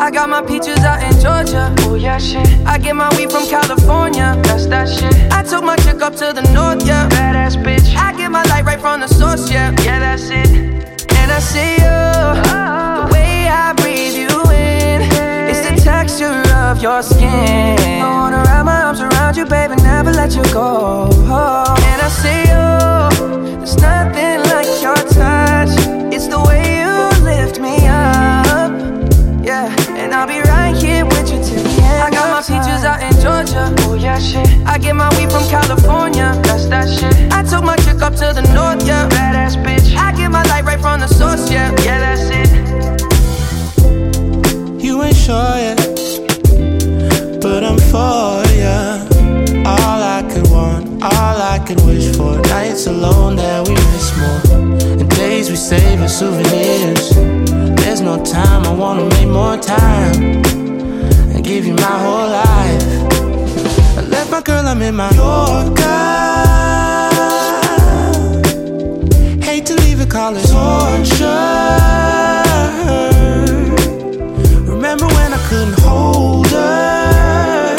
I got my peaches out in Georgia. Oh yeah, shit. I get my weed from California. That's that shit. I took my chick up to the north, yeah. Badass bitch. I get my light right from the source, yeah. Yeah, that's it. And I see you, the way I breathe you in. It's the texture of your skin. I wanna wrap my arms around you, baby, never let you go. And I see you, there's nothing like your touch. It's the way you lift me up, yeah. And I'll be right here with you till the end. I got my peaches out in Georgia. Oh yeah, shit. I get my weed from California. That's that shit. I took my chick up to the north, yeah. Badass bitch. I get my light right from the source, yeah. Yeah, that's it. You ain't sure yet, but I'm for ya. All I could want, all I could wish for. Nights alone that we miss more, and days we save as souvenirs. There's no time, I wanna make more time and give you my whole life. I left my girl, I'm in my Yorker. Hate to leave it, call it torture. Remember when I couldn't hold her?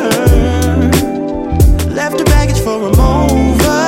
Left her baggage for a mover.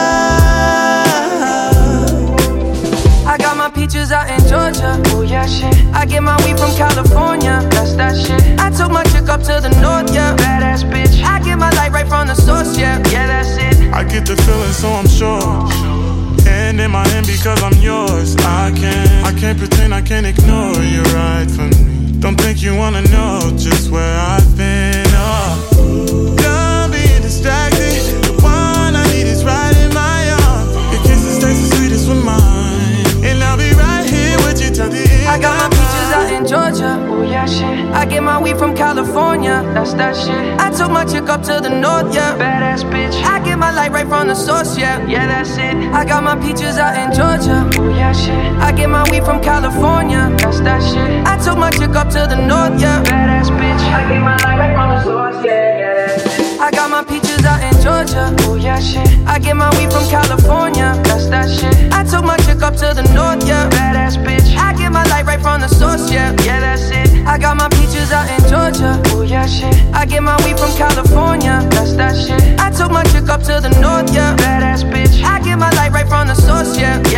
I got my peaches out in Georgia. Oh yeah, shit. I get my weed from California. That's that shit. I took my chick up to the north, yeah. Badass bitch. I get my light right from the source, yeah. Yeah, that's it. I get the feeling, so I'm sure. And in my hand because I'm yours. I can't pretend, I can't ignore you right from me. Don't think you wanna know just where I've been. Oh, done being distracted. The one I need is right in my arms. Your kisses taste the sweetest with mine, and I'll be right here with you till the end. I got my peaches out in Georgia. Oh yeah, shit. I get my weed from California. That's that shit. I took my chick up to the north, yeah. Badass bitch. I get my light right from the source, yeah. Yeah, that's it. I got my peaches out in Georgia. Oh yeah, shit. I get my weed from California. That's that shit. I took my chick up to the north, yeah. Badass bitch. I get my light right from the source, yeah. Yeah, that's it. I got my peaches out in Georgia. Oh yeah, shit. I get my weed from California. That's that shit. I took my chick up to the north, yeah. Badass bitch. I get my light right from the source, yeah. Yeah, that's it. I got my peaches out in Georgia. Oh yeah, shit. I get my weed from California. That's that shit. I took my chick up to the north, yeah. Badass bitch. I get my light right from the source, yeah.